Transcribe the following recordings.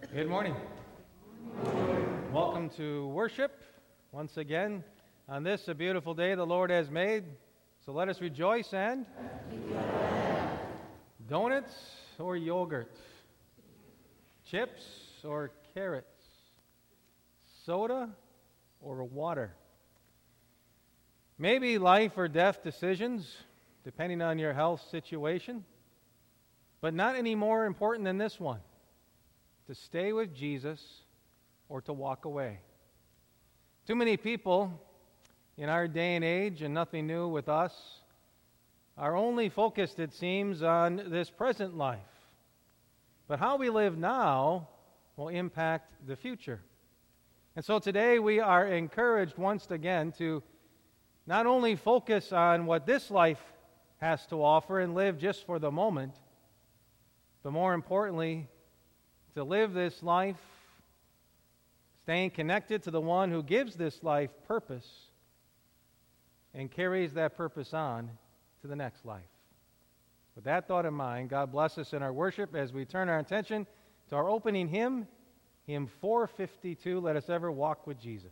Good morning. Welcome to worship once again on this, a beautiful day the Lord has made. So let us rejoice and donuts or yogurt, chips or carrots, soda or water. Maybe life or death decisions, depending on your health situation, but not any more important than this one: to stay with Jesus or to walk away. Too many people in our day and age, and nothing new with us, are only focused, it seems, on this present life. But how we live now will impact the future. And so today we are encouraged once again to not only focus on what this life has to offer and live just for the moment, but more importantly, to live this life staying connected to the one who gives this life purpose and carries that purpose on to the next life. With that thought in mind, God bless us in our worship as we turn our attention to our opening hymn, hymn 452, Let Us Ever Walk with Jesus.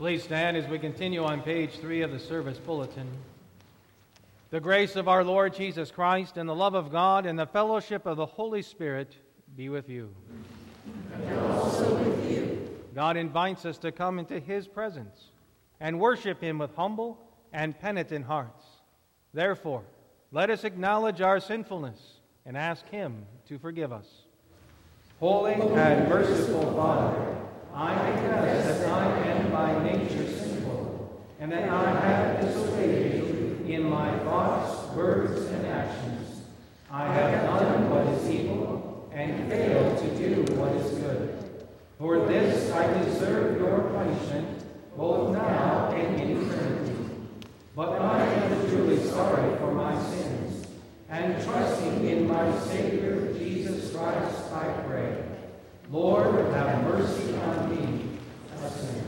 Please stand as we continue on page 3 of the service bulletin. The grace of our Lord Jesus Christ and the love of God and the fellowship of the Holy Spirit be with you. And also with you. God invites us to come into His presence and worship Him with humble and penitent hearts. Therefore, let us acknowledge our sinfulness and ask Him to forgive us. Holy and merciful Father, I confess that I am by nature sinful, and that I have disobeyed you in my thoughts, words, and actions. I have done what is evil and failed to do what is good. For this I deserve your punishment, both now and in eternity. But I am truly sorry for my sins, and trusting in my Savior, Jesus Christ, I pray. Lord, have mercy on me, a sinner.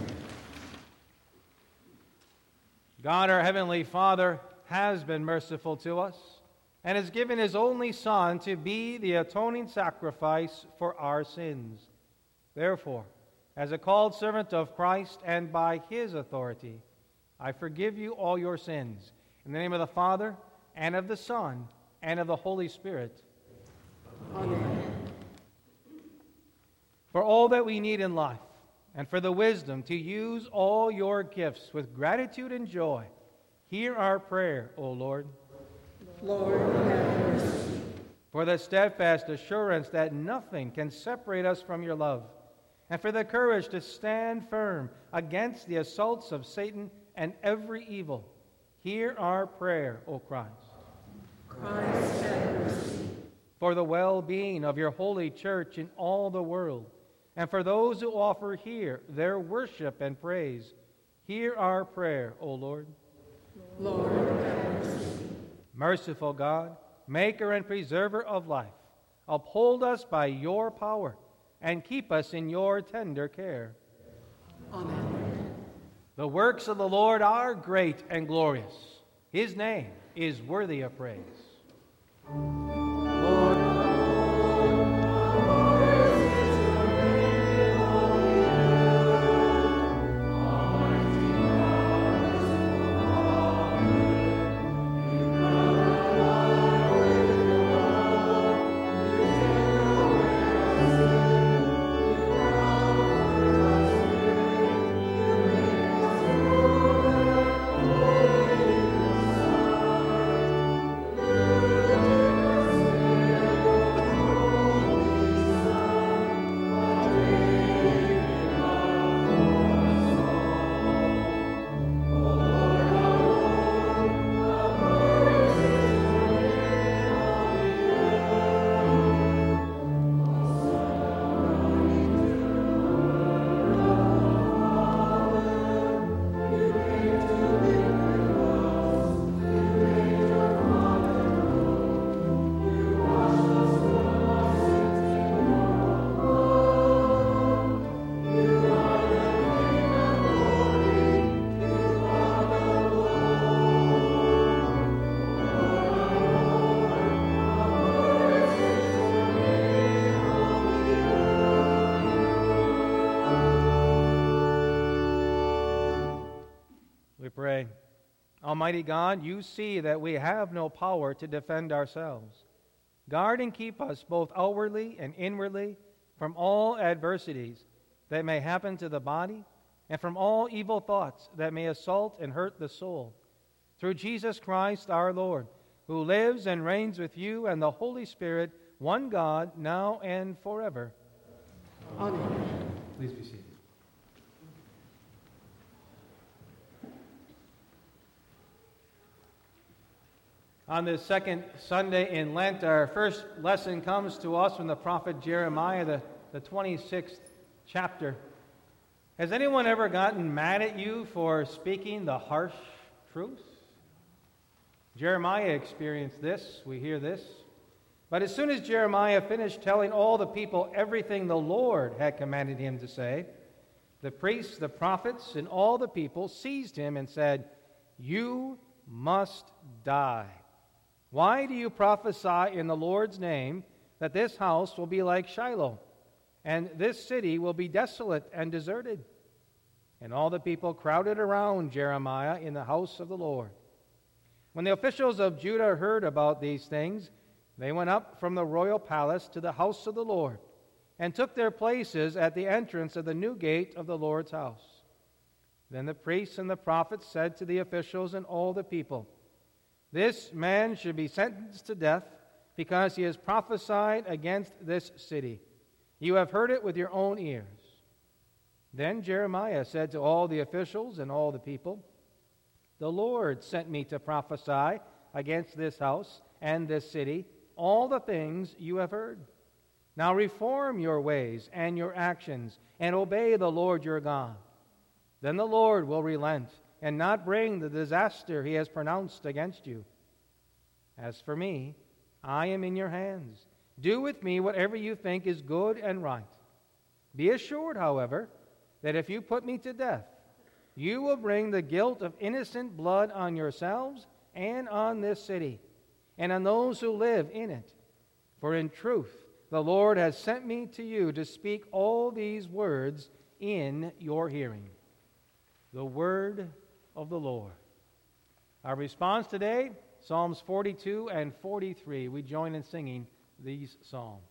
God, our Heavenly Father, has been merciful to us and has given His only Son to be the atoning sacrifice for our sins. Therefore, as a called servant of Christ and by His authority, I forgive you all your sins. In the name of the Father, and of the Son, and of the Holy Spirit. Amen. For all that we need in life, and for the wisdom to use all your gifts with gratitude and joy, hear our prayer, O Lord. Lord, have mercy. For the steadfast assurance that nothing can separate us from your love, and for the courage to stand firm against the assaults of Satan and every evil, hear our prayer, O Christ. Christ, have mercy. For the well-being of your holy church in all the world, and for those who offer here their worship and praise, hear our prayer, O Lord. Lord, have mercy. Merciful God, maker and preserver of life, uphold us by your power and keep us in your tender care. Amen. The works of the Lord are great and glorious. His name is worthy of praise. Lord, pray. Almighty God, you see that we have no power to defend ourselves. Guard and keep us both outwardly and inwardly from all adversities that may happen to the body and from all evil thoughts that may assault and hurt the soul. Through Jesus Christ our Lord, who lives and reigns with you and the Holy Spirit, one God, now and forever. Amen. Please be seated. On this second Sunday in Lent, our first lesson comes to us from the prophet Jeremiah, the 26th chapter. Has anyone ever gotten mad at you for speaking the harsh truth? Jeremiah experienced this. We hear this. But as soon as Jeremiah finished telling all the people everything the Lord had commanded him to say, the priests, the prophets, and all the people seized him and said, "You must die. Why do you prophesy in the Lord's name that this house will be like Shiloh, and this city will be desolate and deserted?" And all the people crowded around Jeremiah in the house of the Lord. When the officials of Judah heard about these things, they went up from the royal palace to the house of the Lord, and took their places at the entrance of the new gate of the Lord's house. Then the priests and the prophets said to the officials and all the people, "This man should be sentenced to death, because he has prophesied against this city. You have heard it with your own ears." Then Jeremiah said to all the officials and all the people, "The Lord sent me to prophesy against this house and this city all the things you have heard. Now reform your ways and your actions, and obey the Lord your God. Then the Lord will relent and not bring the disaster he has pronounced against you. As for me, I am in your hands. Do with me whatever you think is good and right. Be assured, however, that if you put me to death, you will bring the guilt of innocent blood on yourselves and on this city, and on those who live in it. For in truth, the Lord has sent me to you to speak all these words in your hearing." The word of the Lord. Our response today, Psalms 42 and 43. We join in singing these psalms.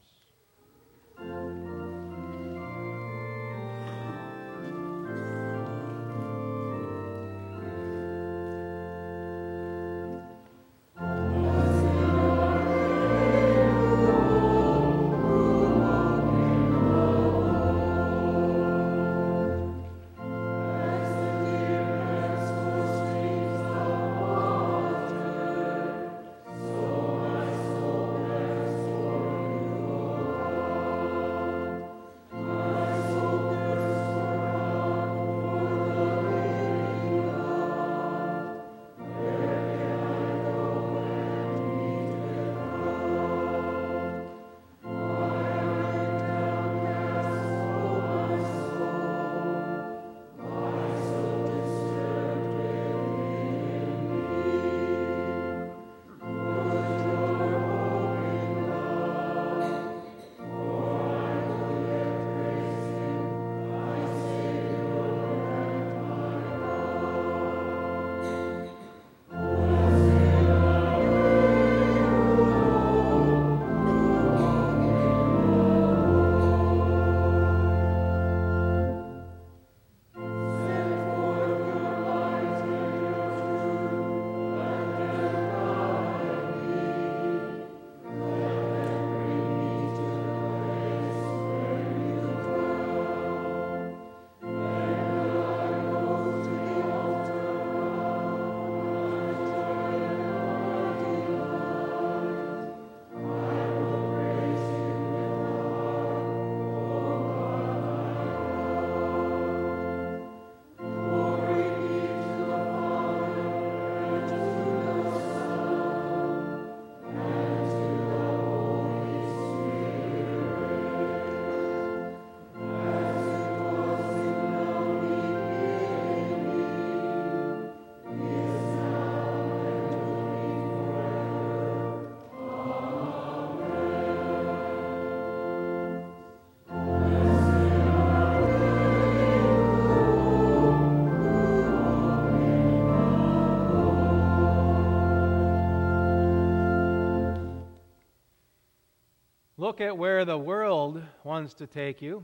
Look at where the world wants to take you,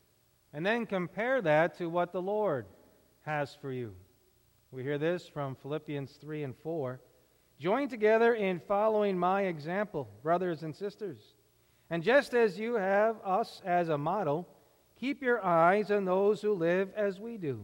and then compare that to what the Lord has for you. We hear this from Philippians 3 and 4. "Join together in following my example, brothers and sisters. And just as you have us as a model, keep your eyes on those who live as we do.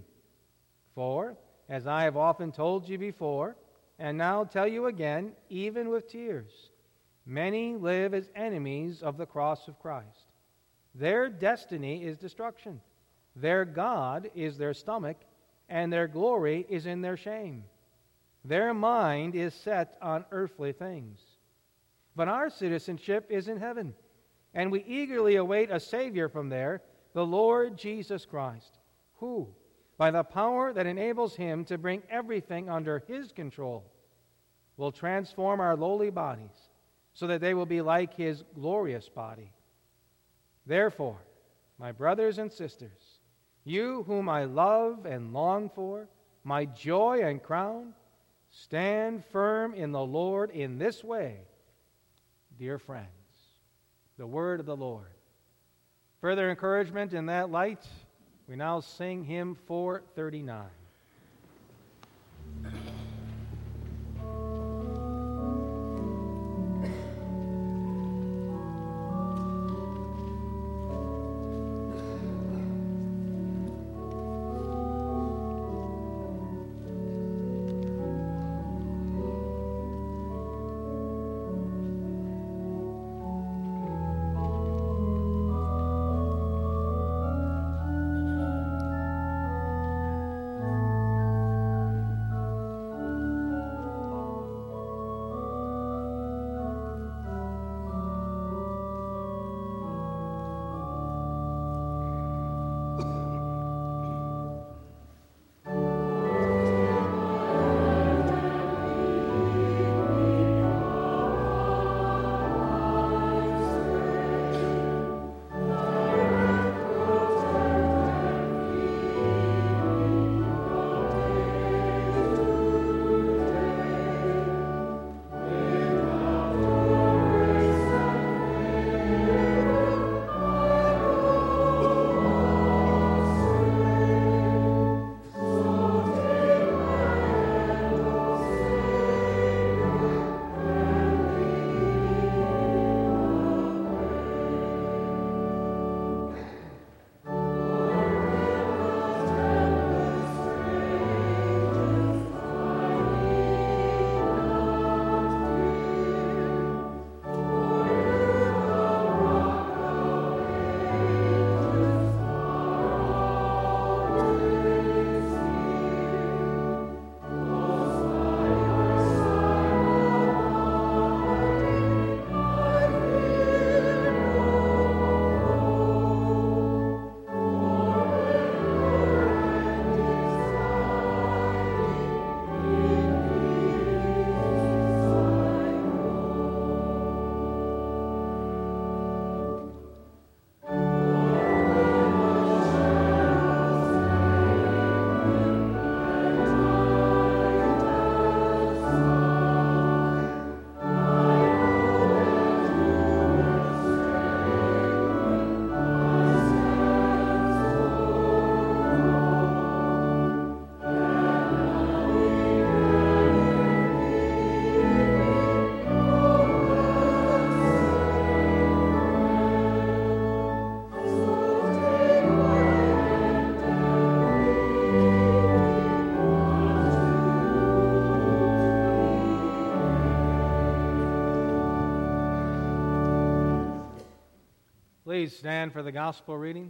For, as I have often told you before, and now tell you again, even with tears, many live as enemies of the cross of Christ. Their destiny is destruction. Their God is their stomach, and their glory is in their shame. Their mind is set on earthly things. But our citizenship is in heaven, and we eagerly await a Savior from there, the Lord Jesus Christ, who, by the power that enables him to bring everything under his control, will transform our lowly bodies so that they will be like his glorious body. Therefore, my brothers and sisters, You whom I love and long for, my joy and crown, stand firm in the Lord in this way, dear friends. The word of the Lord. Further encouragement in that light, we now sing hymn 439. Please stand for the gospel reading.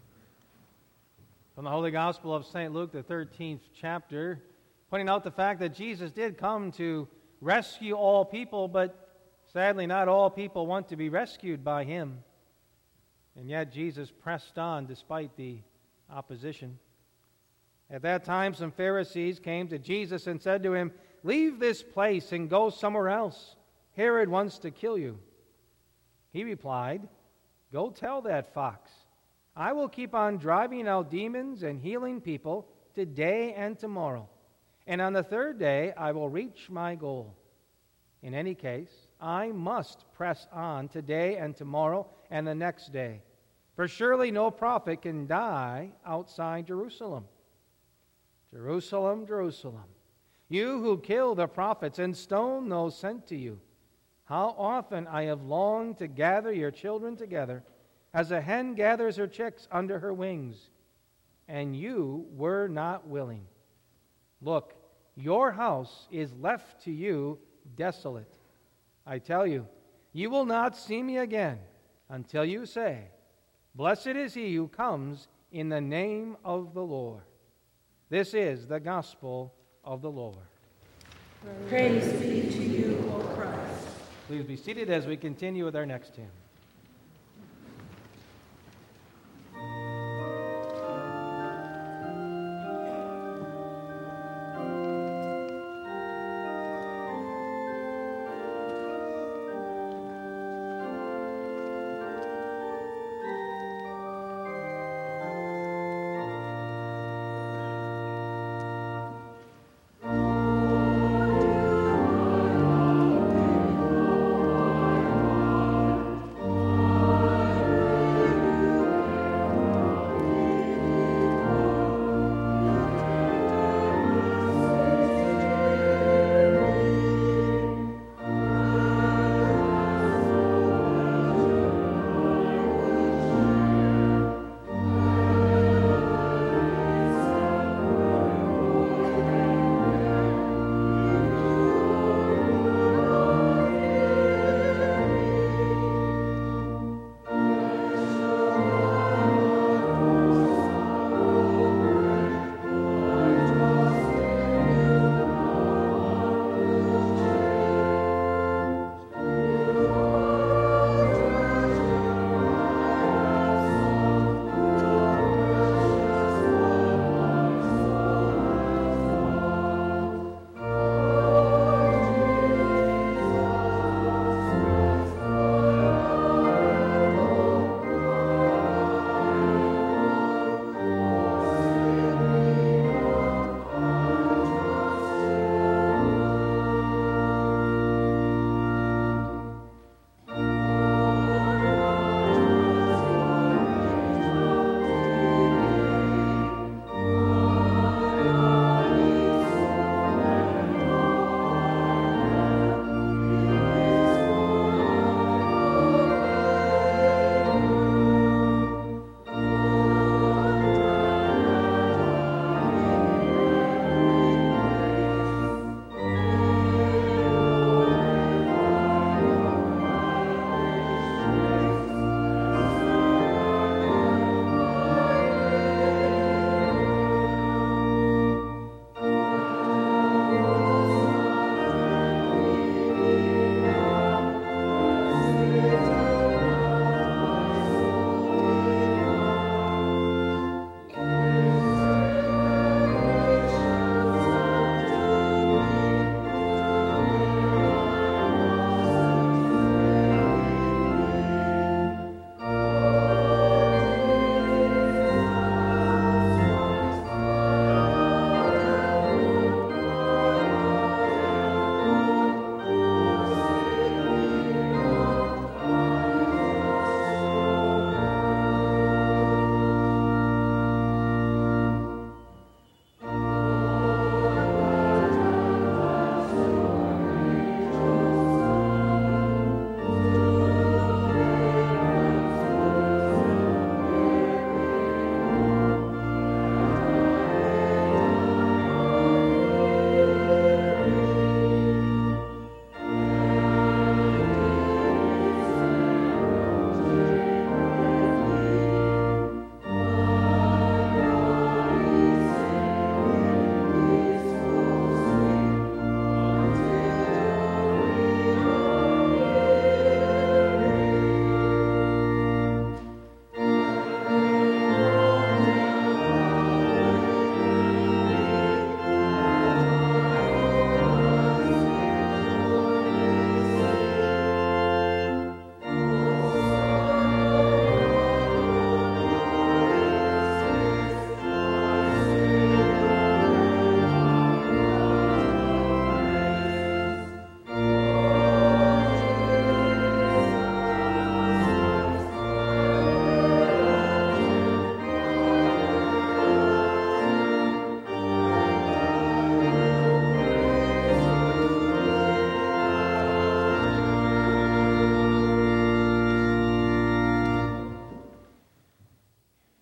From the Holy Gospel of St. Luke, the 13th chapter, pointing out the fact that Jesus did come to rescue all people, but sadly not all people want to be rescued by him. And yet Jesus pressed on despite the opposition. At that time, some Pharisees came to Jesus and said to him, "Leave this place and go somewhere else. Herod wants to kill you." He replied, "Go tell that fox, I will keep on driving out demons and healing people today and tomorrow. And on the third day, I will reach my goal. In any case, I must press on today and tomorrow and the next day. For surely no prophet can die outside Jerusalem. Jerusalem, Jerusalem, you who kill the prophets and stone those sent to you. How often I have longed to gather your children together, as a hen gathers her chicks under her wings, and you were not willing. Look, your house is left to you desolate. I tell you, you will not see me again until you say, 'Blessed is he who comes in the name of the Lord.'" This is the gospel of the Lord. Praise be to you, O Christ. Please be seated as we continue with our next hymn.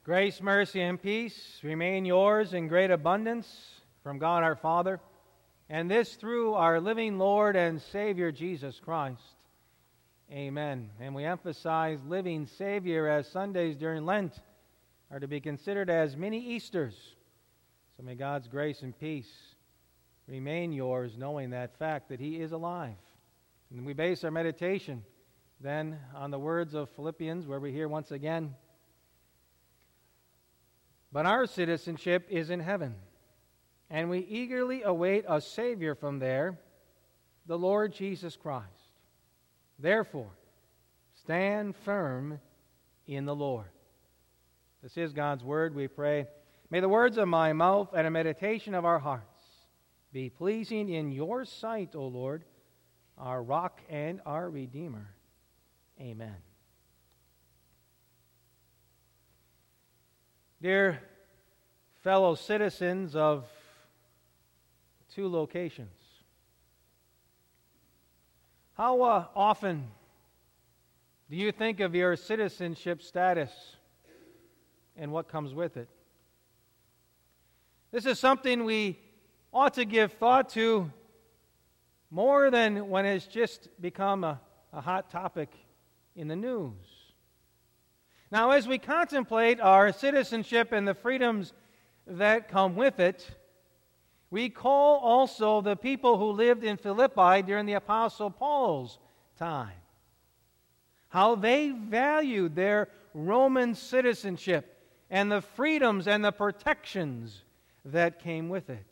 Grace, mercy, and peace remain yours in great abundance from God our Father, and this through our living Lord and Savior Jesus Christ. Amen. And we emphasize living Savior, as Sundays during Lent are to be considered as mini Easters. So may God's grace and peace remain yours, knowing that fact that He is alive. And we base our meditation then on the words of Philippians, where we hear once again, "But our citizenship is in heaven, and we eagerly await a Savior from there, the Lord Jesus Christ. Therefore, stand firm in the Lord." This is God's word, we pray. May the words of my mouth and a meditation of our hearts be pleasing in your sight, O Lord, our rock and our Redeemer. Amen. Dear fellow citizens of two locations, how often do you think of your citizenship status and what comes with it? This is something we ought to give thought to more than when it's just become a hot topic in the news. Now, as we contemplate our citizenship and the freedoms that come with it, we call also the people who lived in Philippi during the Apostle Paul's time, how they valued their Roman citizenship and the freedoms and the protections that came with it.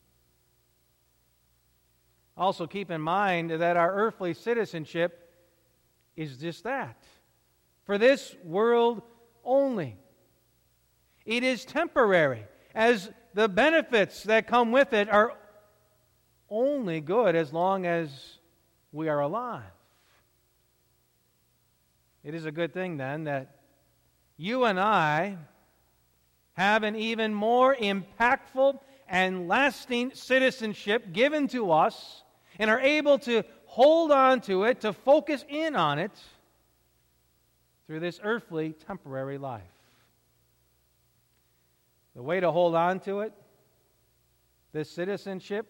Also keep in mind that our earthly citizenship is just that, for this world only. It is temporary, as the benefits that come with it are only good as long as we are alive. It is a good thing, then, that you and I have an even more impactful and lasting citizenship given to us and are able to hold on to it, to focus in on it through this earthly, temporary life. The way to hold on to it, this citizenship,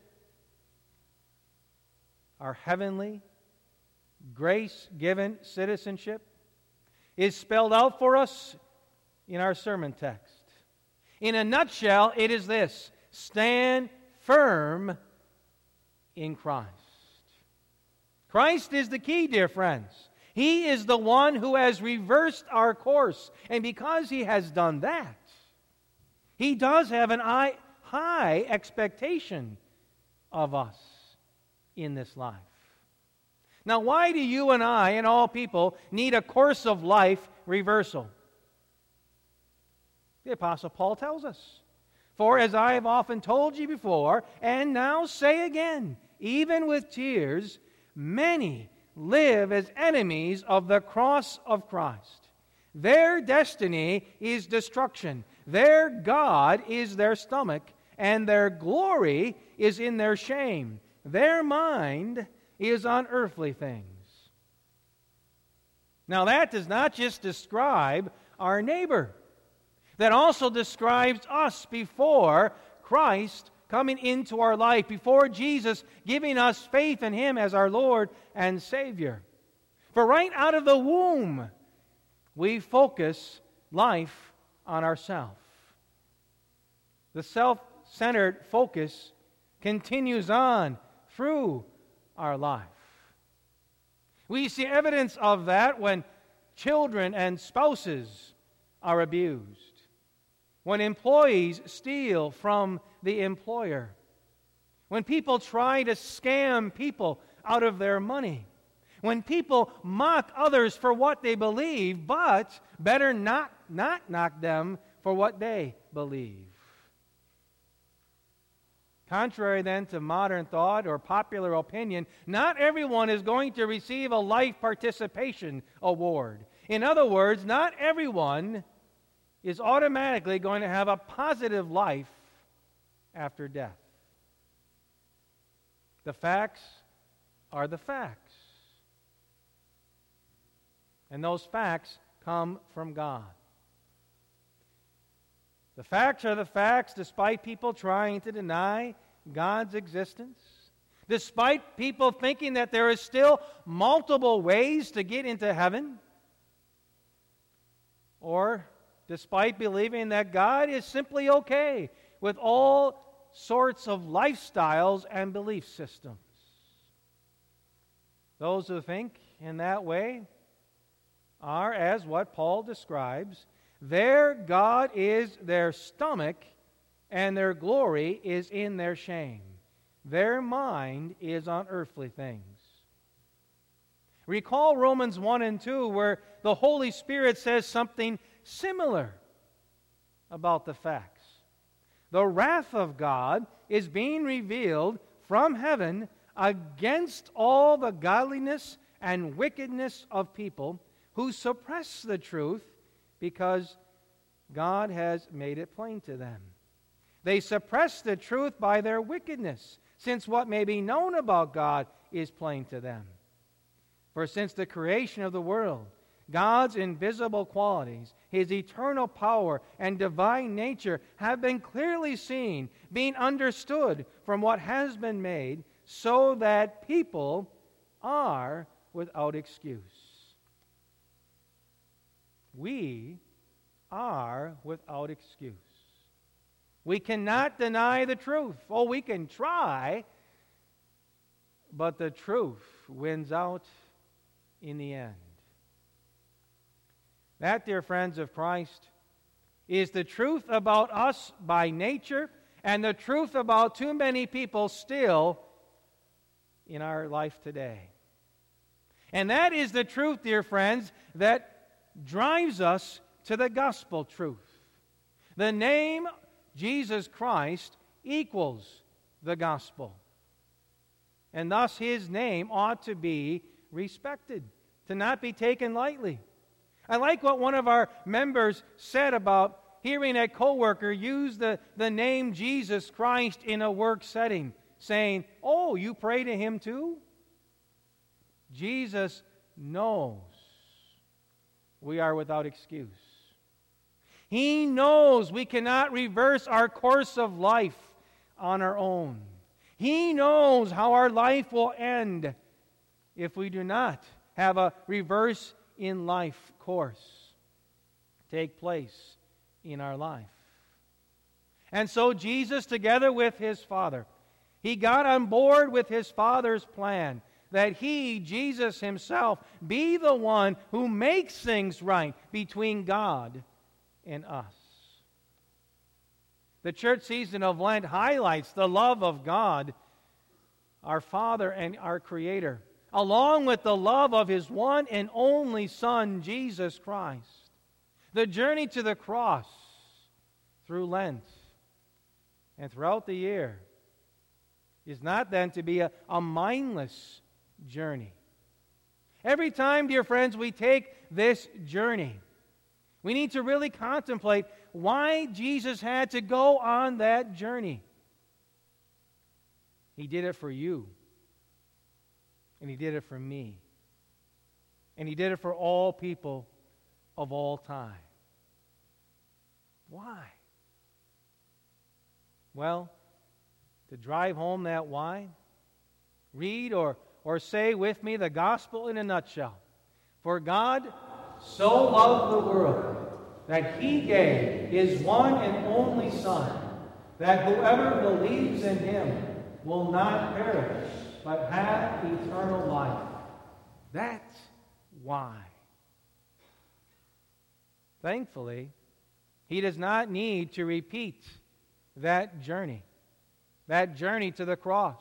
our heavenly, grace-given citizenship, is spelled out for us in our sermon text. In a nutshell, it is this: stand firm in Christ. Christ is the key, dear friends. He is the one who has reversed our course. And because He has done that, He does have an high expectation of us in this life. Now, why do you and I and all people need a course of life reversal? The Apostle Paul tells us, "For as I have often told you before, and now say again, even with tears, many live as enemies of the cross of Christ. Their destiny is destruction. Their God is their stomach, and their glory is in their shame. Their mind is on earthly things." Now, that does not just describe our neighbor. That also describes us before Christ coming into our life, before Jesus giving us faith in Him as our Lord and Savior. For right out of the womb, we focus life on ourselves. The self-centered focus continues on through our life. We see evidence of that when children and spouses are abused, when employees steal from the employer, when people try to scam people out of their money, when people mock others for what they believe, but better not knock them for what they believe. Contrary then to modern thought or popular opinion, not everyone is going to receive a life participation award. In other words, not everyone is automatically going to have a positive life after death. The facts are the facts. And those facts come from God. The facts are the facts, despite people trying to deny God's existence, despite people thinking that there is still multiple ways to get into heaven, or despite believing that God is simply okay with all sorts of lifestyles and belief systems. Those who think in that way are, as what Paul describes, their God is their stomach, and their glory is in their shame. Their mind is on earthly things. Recall Romans 1 and 2, where the Holy Spirit says something similar about the facts. The wrath of God is being revealed from heaven against all the godliness and wickedness of people who suppress the truth because God has made it plain to them. They suppress the truth by their wickedness, since what may be known about God is plain to them. For since the creation of the world, God's invisible qualities, His eternal power and divine nature have been clearly seen, being understood from what has been made, so that people are without excuse. We are without excuse. We cannot deny the truth. Oh, we can try, but the truth wins out in the end. That, dear friends of Christ, is the truth about us by nature and the truth about too many people still in our life today. And that is the truth, dear friends, that drives us to the gospel truth. The name Jesus Christ equals the gospel. And thus His name ought to be respected, to not be taken lightly. I like what one of our members said about hearing a coworker use the name Jesus Christ in a work setting, saying, "Oh, you pray to Him too?" Jesus knows we are without excuse. He knows we cannot reverse our course of life on our own. He knows how our life will end if we do not have a reverse in life course take place in our life. And so Jesus, together with His Father, He got on board with His Father's plan that He, Jesus Himself, be the one who makes things right between God and us. The church season of Lent highlights the love of God, our Father and our Creator, along with the love of His one and only Son, Jesus Christ. The journey to the cross through Lent and throughout the year is not then to be a mindless journey. Every time, dear friends, we take this journey, we need to really contemplate why Jesus had to go on that journey. He did it for you. And He did it for me. And He did it for all people of all time. Why? Well, to drive home that why, read or say with me the gospel in a nutshell. For God so loved the world that He gave His one and only Son, that whoever believes in Him will not perish, but have eternal life. That's why. Thankfully, He does not need to repeat that journey to the cross.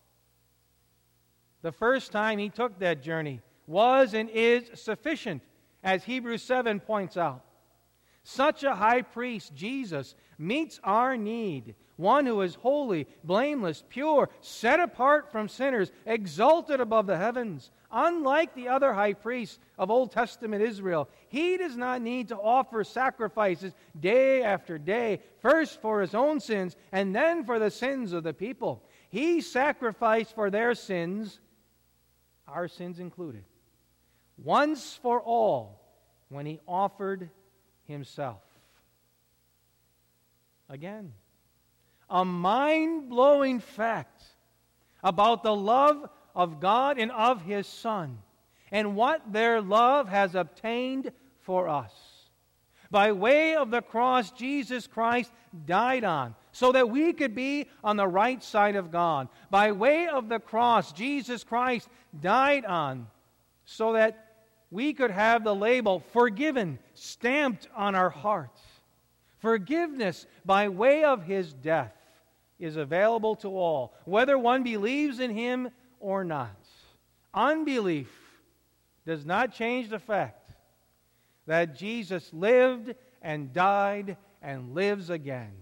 The first time He took that journey was and is sufficient, as Hebrews 7 points out. Such a high priest, Jesus, meets our need. One who is holy, blameless, pure, set apart from sinners, exalted above the heavens. Unlike the other high priests of Old Testament Israel, He does not need to offer sacrifices day after day, first for His own sins and then for the sins of the people. He sacrificed for their sins, our sins included, once for all when He offered Himself. Again, a mind-blowing fact about the love of God and of His Son, and what their love has obtained for us. By way of the cross, Jesus Christ died on, so that we could be on the right side of God. By way of the cross, Jesus Christ died on, so that we could have the label forgiven stamped on our hearts. Forgiveness by way of His death is available to all, whether one believes in Him or not. Unbelief does not change the fact that Jesus lived and died and lives again.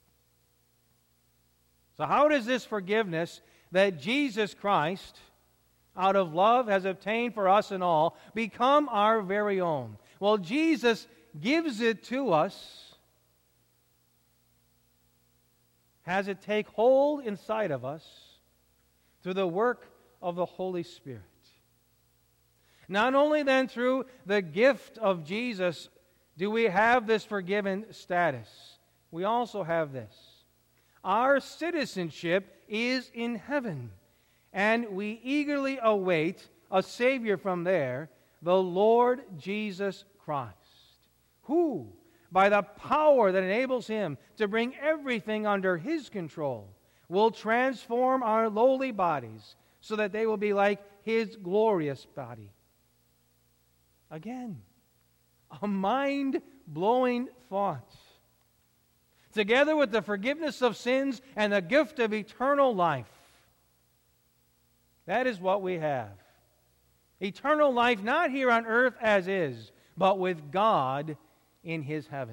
So how does this forgiveness that Jesus Christ, out of love, has obtained for us and all, become our very own? Well, Jesus gives it to us, has it take hold inside of us through the work of the Holy Spirit. Not only then through the gift of Jesus do we have this forgiven status, we also have this. Our citizenship is in heaven, and we eagerly await a Savior from there, the Lord Jesus Christ, who, by the power that enables Him to bring everything under His control, will transform our lowly bodies so that they will be like His glorious body. Again, a mind-blowing thought. Together with the forgiveness of sins and the gift of eternal life. That is what we have. Eternal life not here on earth as is, but with God in His heaven.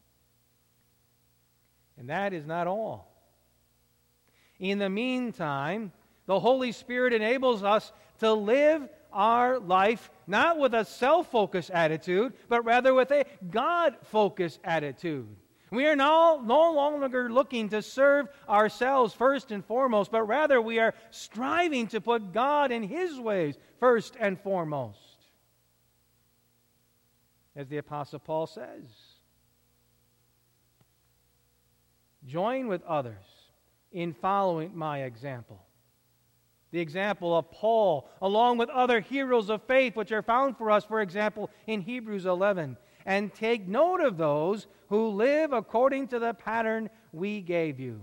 And that is not all. In the meantime, the Holy Spirit enables us to live our life not with a self-focused attitude, but rather with a God-focused attitude. We are no longer looking to serve ourselves first and foremost, but rather we are striving to put God and His ways first and foremost. As the Apostle Paul says, join with others in following my example. The example of Paul, along with other heroes of faith which are found for us, for example, in Hebrews 11. And take note of those who live according to the pattern we gave you.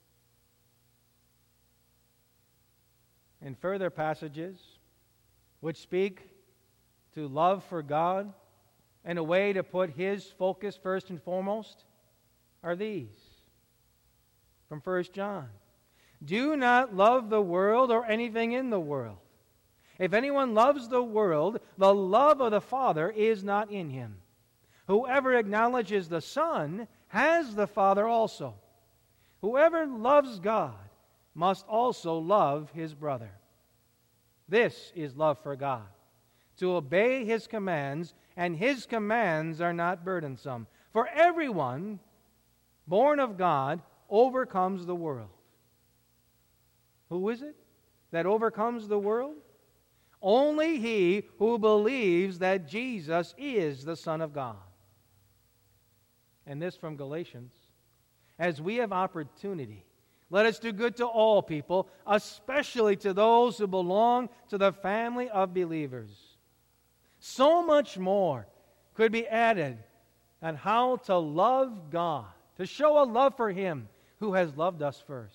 In further passages which speak to love for God and a way to put His focus first and foremost are these. From 1 John. Do not love the world or anything in the world. If anyone loves the world, the love of the Father is not in him. Whoever acknowledges the Son has the Father also. Whoever loves God must also love his brother. This is love for God, to obey His commands, and His commands are not burdensome. For everyone born of God overcomes the world. Who is it that overcomes the world? Only he who believes that Jesus is the Son of God. And this from Galatians. As we have opportunity, let us do good to all people, especially to those who belong to the family of believers. So much more could be added on how to love God, to show a love for Him who has loved us first.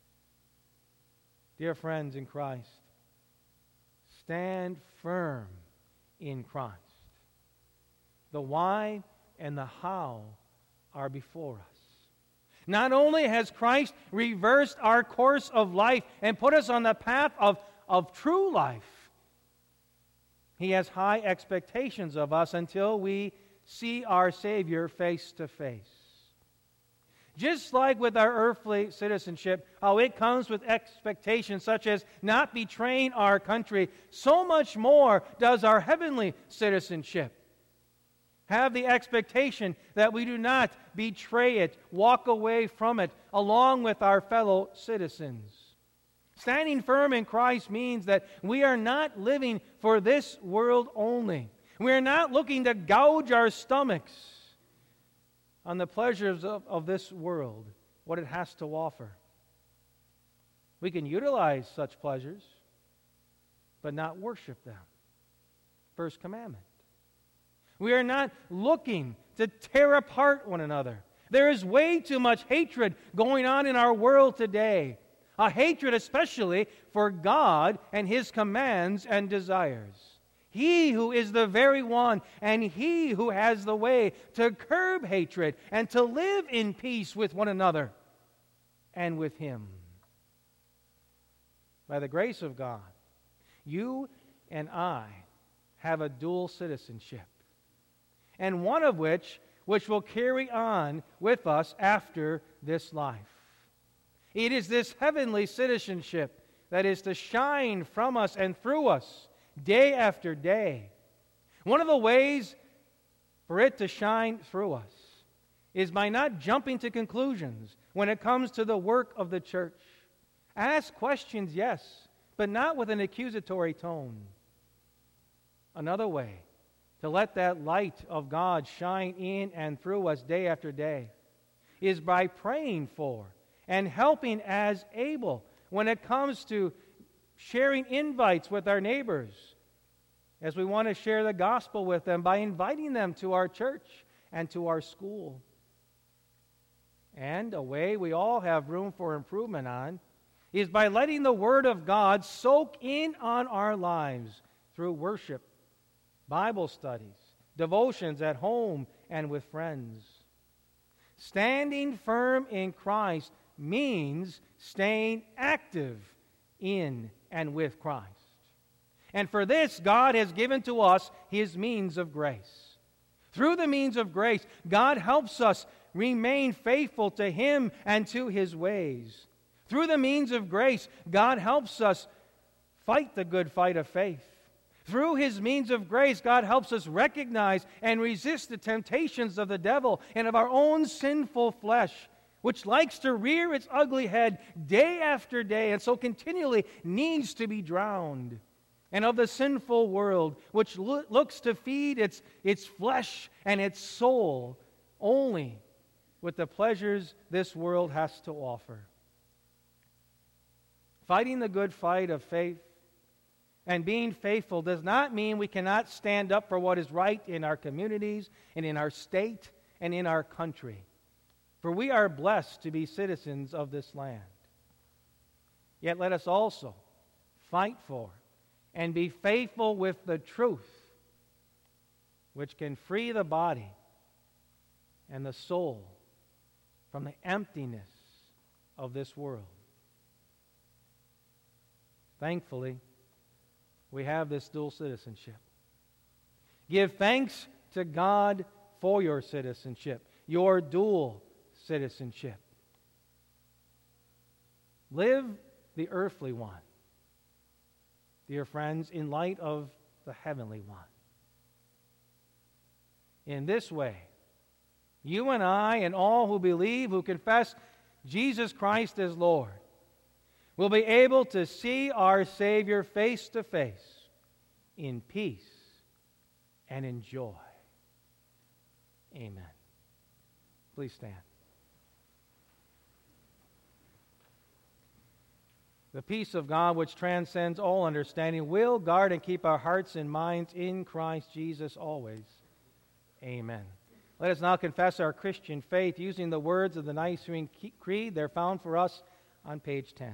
Dear friends in Christ, stand firm in Christ. The why and the how are before us. Not only has Christ reversed our course of life and put us on the path of true life, He has high expectations of us until we see our Savior face to face. Just like with our earthly citizenship, how it comes with expectations such as not betraying our country, so much more does our heavenly citizenship have the expectation that we do not betray it, walk away from it, along with our fellow citizens. Standing firm in Christ means that we are not living for this world only. We are not looking to gouge our stomachs on the pleasures of this world, what it has to offer. We can utilize such pleasures, but not worship them. First commandment. We are not looking to tear apart one another. There is way too much hatred going on in our world today. A hatred especially for God and His commands and desires. He who is the very one and He who has the way to curb hatred and to live in peace with one another and with Him. By the grace of God, you and I have a dual citizenship, and one of which will carry on with us after this life. It is this heavenly citizenship that is to shine from us and through us day after day. One of the ways for it to shine through us is by not jumping to conclusions when it comes to the work of the church. Ask questions, yes, but not with an accusatory tone. Another way to let that light of God shine in and through us day after day is by praying for and helping as able when it comes to sharing invites with our neighbors, as we want to share the gospel with them by inviting them to our church and to our school. And a way we all have room for improvement on is by letting the Word of God soak in on our lives through worship, Bible studies, devotions at home and with friends. Standing firm in Christ means staying active in and with Christ. And for this, God has given to us His means of grace. Through the means of grace, God helps us remain faithful to Him and to His ways. Through the means of grace, God helps us fight the good fight of faith. Through His means of grace, God helps us recognize and resist the temptations of the devil and of our own sinful flesh, which likes to rear its ugly head day after day and so continually needs to be drowned. And of the sinful world, which looks to feed its flesh and its soul only with the pleasures this world has to offer. Fighting the good fight of faith and being faithful does not mean we cannot stand up for what is right in our communities and in our state and in our country. For we are blessed to be citizens of this land. Yet let us also fight for and be faithful with the truth, which can free the body and the soul from the emptiness of this world. Thankfully, we have this dual citizenship. Give thanks to God for your citizenship, your dual citizenship. Live the earthly one, dear friends, in light of the heavenly one. In this way, you and I and all who believe, who confess Jesus Christ as Lord, will be able to see our Savior face to face in peace and in joy. Amen. Please stand. The peace of God, which transcends all understanding, will guard and keep our hearts and minds in Christ Jesus always. Amen. Let us now confess our Christian faith using the words of the Nicene Creed. They're found for us on page 10.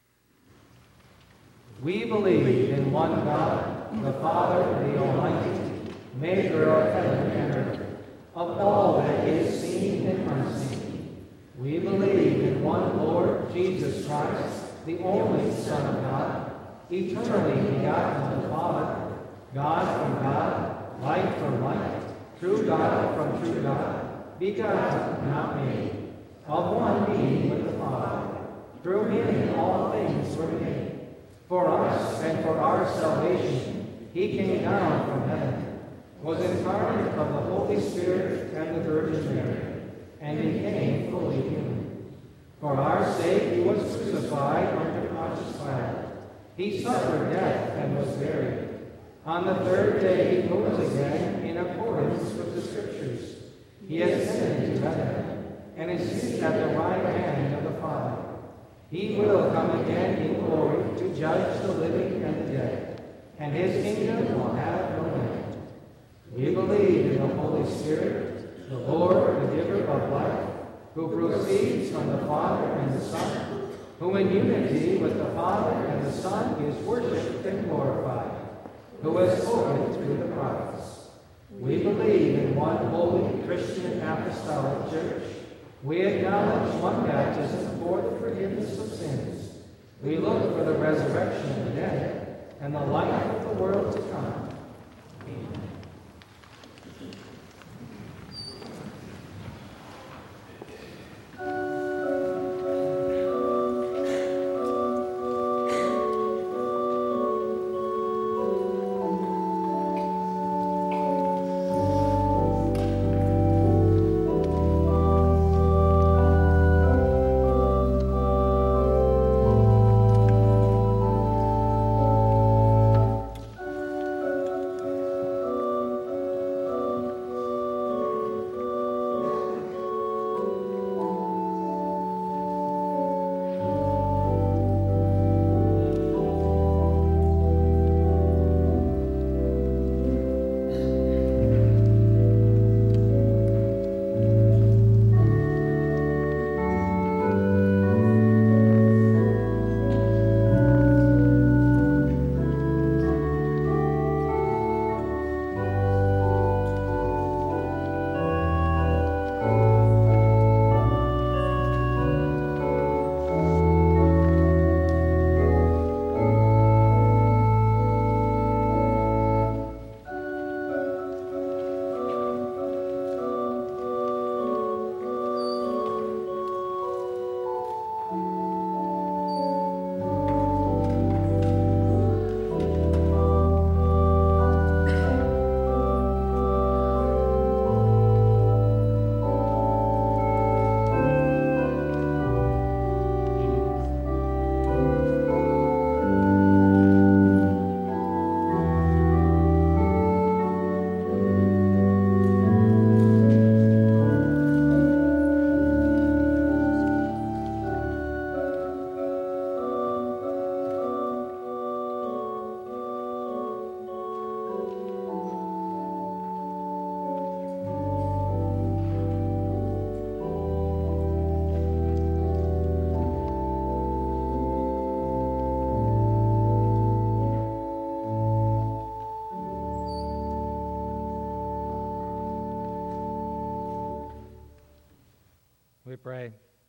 We believe in one God, the Father, the Almighty, maker of heaven and earth, of all that is seen and unseen. We believe in one Lord, Jesus Christ, the only Son of God, eternally begotten of the Father, God from God, light from light, true God from true God, begotten, not made, of one being with the Father. Through Him all things were made. For us and for our salvation, He came down from heaven, was incarnate of the Holy Spirit and the Virgin Mary, and became fully human. For our sake He was crucified under Pontius Pilate. He suffered death and was buried. On the third day He rose again in accordance with the Scriptures. He ascended to heaven and is seated at the right hand of the Father. He will come again in glory to judge the living and the dead, and his kingdom will have no end. We believe in the Holy Spirit, the Lord, the giver of life, who proceeds from the Father and the Son, who in unity with the Father and the Son is worshipped and glorified, who has spoken through the prophets. We believe in one holy Christian apostolic church. We acknowledge one baptism for the forgiveness of sins. We look for the resurrection of the dead and the life of the world to come. Amen. We pray.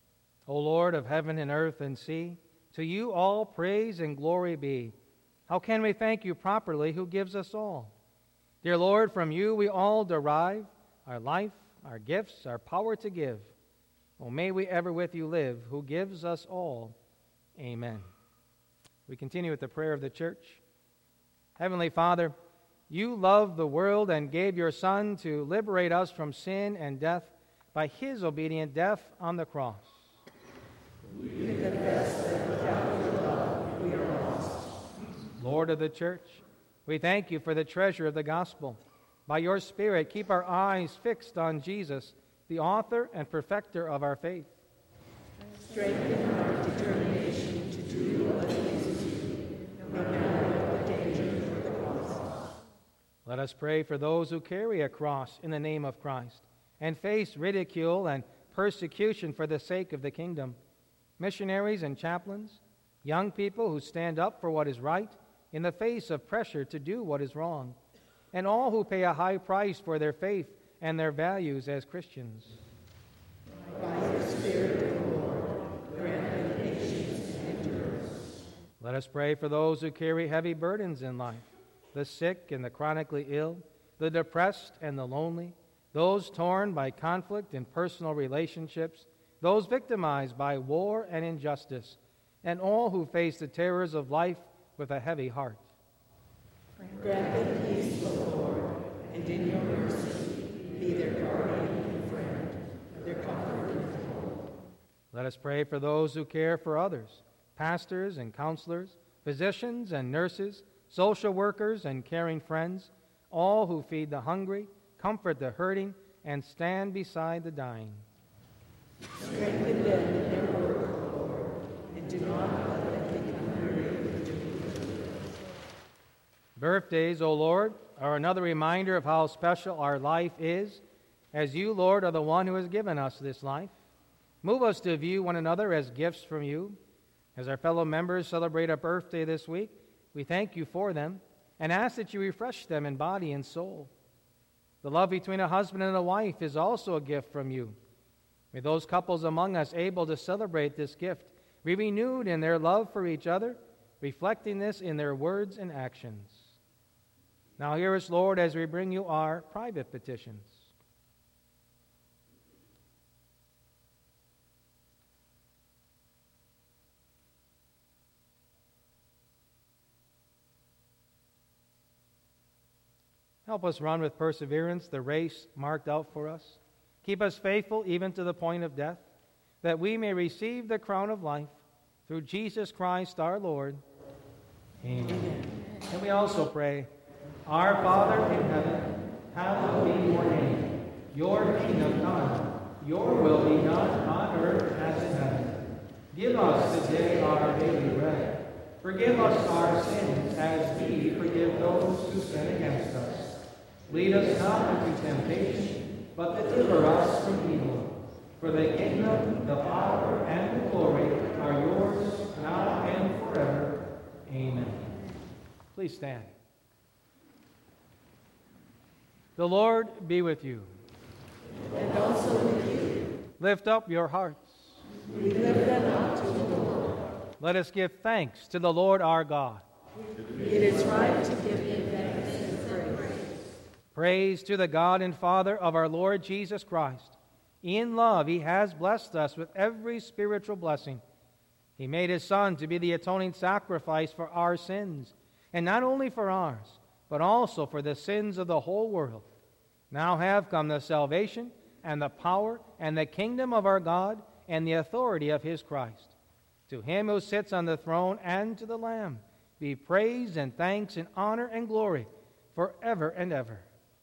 O Lord of heaven and earth and sea, to you all praise and glory be. How can we thank you properly who gives us all? Dear Lord, from you we all derive our life, our gifts, our power to give. Oh, may we ever with you live, who gives us all. Amen. We continue with the prayer of the church. Heavenly Father, you loved the world and gave your Son to liberate us from sin and death by his obedient death on the cross. We confess that without your love we are lost. Lord of the church, we thank you for the treasure of the gospel. By your Spirit, keep our eyes fixed on Jesus, the author and perfecter of our faith. Strengthen our determination to do what pleases you, no matter what the danger or the cost. Let us pray for those who carry a cross in the name of Christ and face ridicule and persecution for the sake of the kingdom. Missionaries and chaplains, young people who stand up for what is right in the face of pressure to do what is wrong, and all who pay a high price for their faith and their values as Christians. By your Spirit, O Lord, grant them patience and endurance. Let us pray for those who carry heavy burdens in life, the sick and the chronically ill, the depressed and the lonely, those torn by conflict in personal relationships, those victimized by war and injustice, and all who face the terrors of life with a heavy heart. Grant them peace, O Lord, and in your mercy be their guardian and friend, their comfort and hope. Let us pray for those who care for others, pastors and counselors, physicians and nurses, social workers and caring friends, all who feed the hungry, comfort the hurting, and stand beside the dying. Strengthen them in their work, O Lord, and do not let them become weary of doing good. Birthdays, O Lord, are another reminder of how special our life is, as you, Lord, are the one who has given us this life. Move us to view one another as gifts from you. As our fellow members celebrate a birthday this week, we thank you for them and ask that you refresh them in body and soul. The love between a husband and a wife is also a gift from you. May those couples among us able to celebrate this gift be renewed in their love for each other, reflecting this in their words and actions. Now hear us, Lord, as we bring you our private petitions. Help us run with perseverance the race marked out for us. Keep us faithful even to the point of death, that we may receive the crown of life through Jesus Christ our Lord. Amen. And we also pray, Our Father in heaven, hallowed be your name. Your kingdom come, your will be done on earth as in heaven. Give us today our daily bread. Forgive us our sins as we forgive those who sin against us. Lead us not into temptation, but deliver us from evil. For the kingdom, the power, and the glory are yours, now and forever. Amen. Please stand. The Lord be with you. And also with you. Lift up your hearts. We lift them up to the Lord. Let us give thanks to the Lord our God. It is right to give him thanks and praise. Praise to the God and Father of our Lord Jesus Christ. In love, he has blessed us with every spiritual blessing. He made his Son to be the atoning sacrifice for our sins, and not only for ours, but also for the sins of the whole world. Now have come the salvation and the power and the kingdom of our God and the authority of his Christ. To him who sits on the throne and to the Lamb be praise and thanks and honor and glory forever and ever.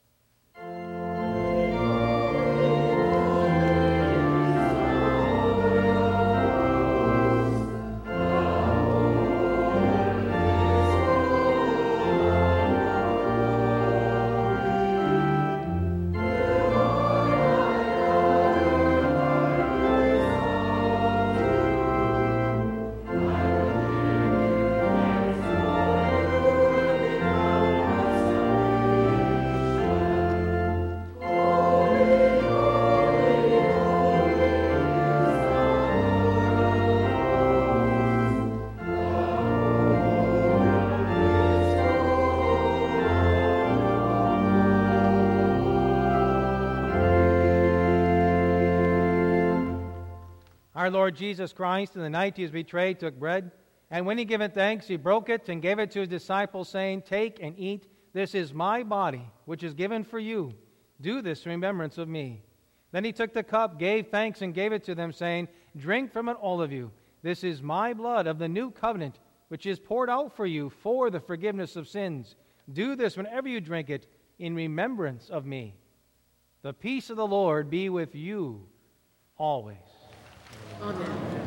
Our Lord Jesus Christ, in the night he was betrayed, took bread, and when he given thanks, he broke it and gave it to his disciples, saying, Take and eat, this is my body, which is given for you. Do this in remembrance of me. Then he took the cup, gave thanks, and gave it to them, saying, Drink from it, all of you. This is my blood of the new covenant, which is poured out for you for the forgiveness of sins. Do this whenever you drink it in remembrance of me. The peace of the Lord be with you always. Amen.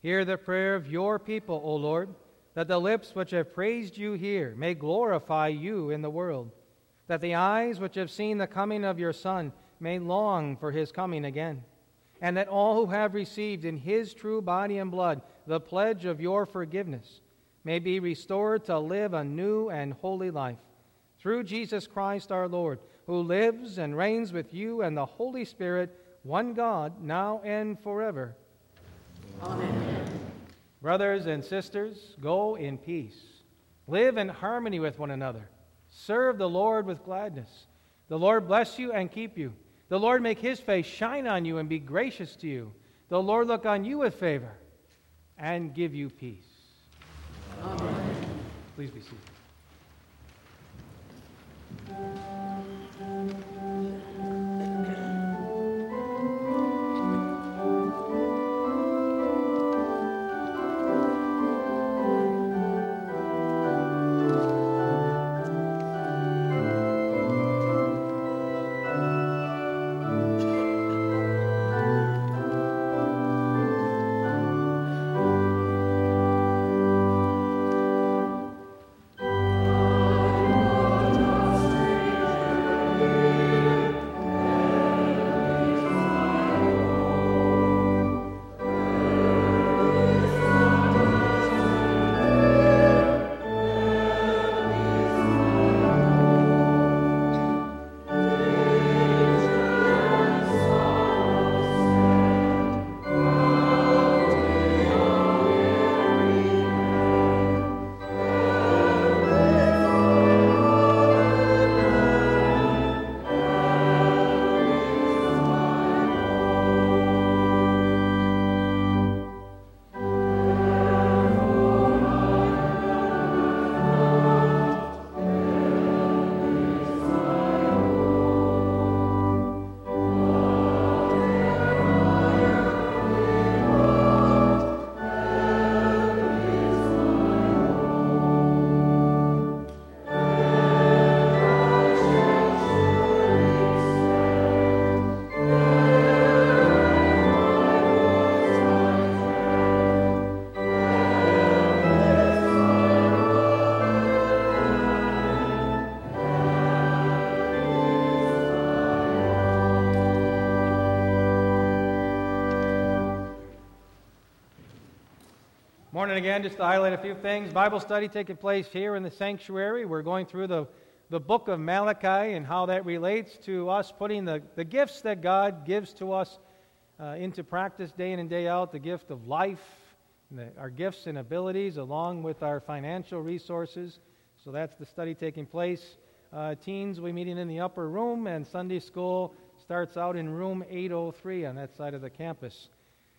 Hear the prayer of your people, O Lord, that the lips which have praised you here may glorify you in the world, that the eyes which have seen the coming of your Son may long for his coming again, and that all who have received in his true body and blood the pledge of your forgiveness may be restored to live a new and holy life. Through Jesus Christ our Lord, who lives and reigns with you and the Holy Spirit, one God, now and forever. Amen. Brothers and sisters, go in peace. Live in harmony with one another. Serve the Lord with gladness. The Lord bless you and keep you. The Lord make his face shine on you and be gracious to you. The Lord look on you with favor and give you peace. Amen. Please be seated. Morning again, just to highlight a few things. Bible study taking place here in the sanctuary. We're going through the book of Malachi and how that relates to us putting the gifts that God gives to us into practice day in and day out, the gift of life, our gifts and abilities, along with our financial resources. So that's the study taking place. Teens, we're meeting in the upper room, and Sunday school starts out in room 803 on that side of the campus.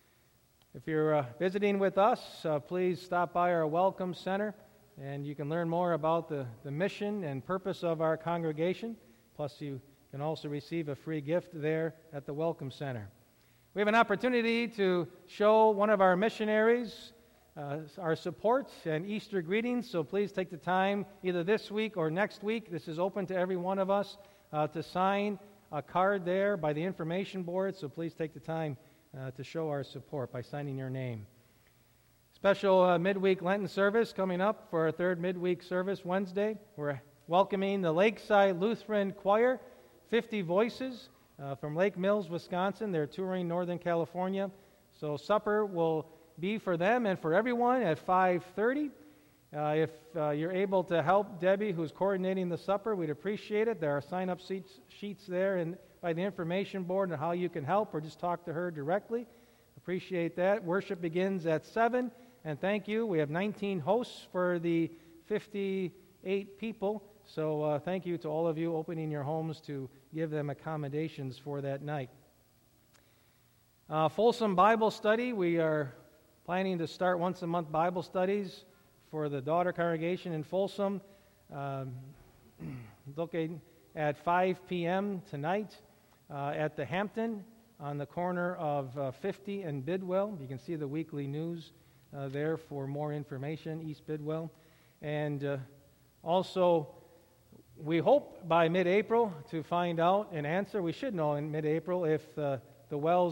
If you're visiting with us, please stop by our Welcome Center, and you can learn more about the mission and purpose of our congregation. Plus, you can also receive a free gift there at the Welcome Center. We have an opportunity to show one of our missionaries our support and Easter greetings, so please take the time either this week or next week. This is open to every one of us to sign a card there by the information board, so please take the time to show our support by signing your name. Special midweek Lenten service coming up for our third midweek service Wednesday. We're welcoming the Lakeside Lutheran Choir, 50 voices from Lake Mills, Wisconsin. They're touring Northern California. So supper will be for them and for everyone at 5:30. If you're able to help Debbie, who's coordinating the supper, we'd appreciate it. There are sign-up sheets there and by the information board on how you can help, or just talk to her directly. Appreciate that. Worship begins at 7, and thank you. We have 19 hosts for the 58 people, so thank you to all of you opening your homes to give them accommodations for that night. Folsom Bible Study. We are planning to start once-a-month Bible studies for the daughter congregation in Folsom, looking at 5 p.m. tonight at the Hampton on the corner of 50 and Bidwell. You can see the weekly news there for more information, East Bidwell. And also, we hope by mid-April to find out an answer. We should know in mid-April if the wells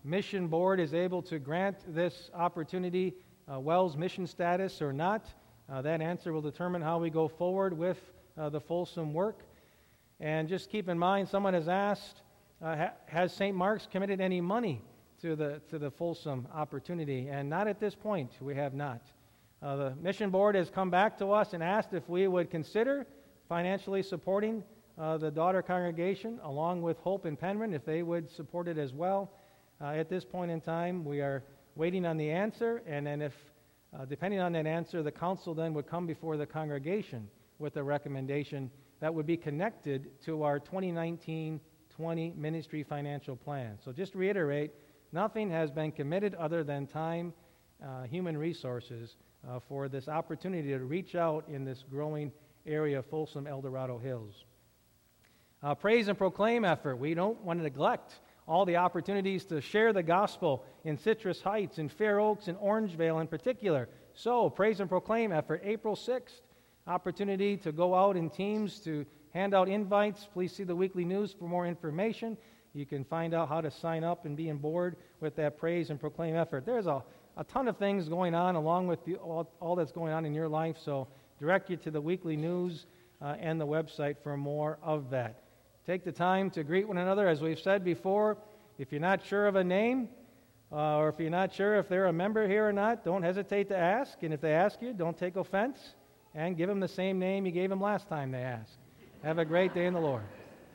mission board is able to grant this opportunity WELS mission status or not. That answer will determine how we go forward with the Folsom work. And just keep in mind, someone has asked, has St. Mark's committed any money to the Folsom opportunity? And not at this point, we have not. The mission board has come back to us and asked if we would consider financially supporting the daughter congregation along with Hope and Penryn, if they would support it as well. At this point in time, we are waiting on the answer, and then if, depending on that answer, the council then would come before the congregation with a recommendation that would be connected to our 2019-20 ministry financial plan. So just to reiterate, nothing has been committed other than time, human resources for this opportunity to reach out in this growing area of Folsom, El Dorado Hills. Praise and proclaim effort. We don't want to neglect all the opportunities to share the gospel in Citrus Heights, in Fair Oaks, and Orangevale in particular. So, praise and proclaim effort, April 6th, opportunity to go out in teams to hand out invites. Please see the weekly news for more information. You can find out how to sign up and be on board with that praise and proclaim effort. There's a ton of things going on along with all that's going on in your life, so direct you to the weekly news and the website for more of that. Take the time to greet one another. As we've said before, if you're not sure of a name, or if you're not sure if they're a member here or not, don't hesitate to ask. And if they ask you, don't take offense, and give them the same name you gave them last time they asked. Have a great day in the Lord.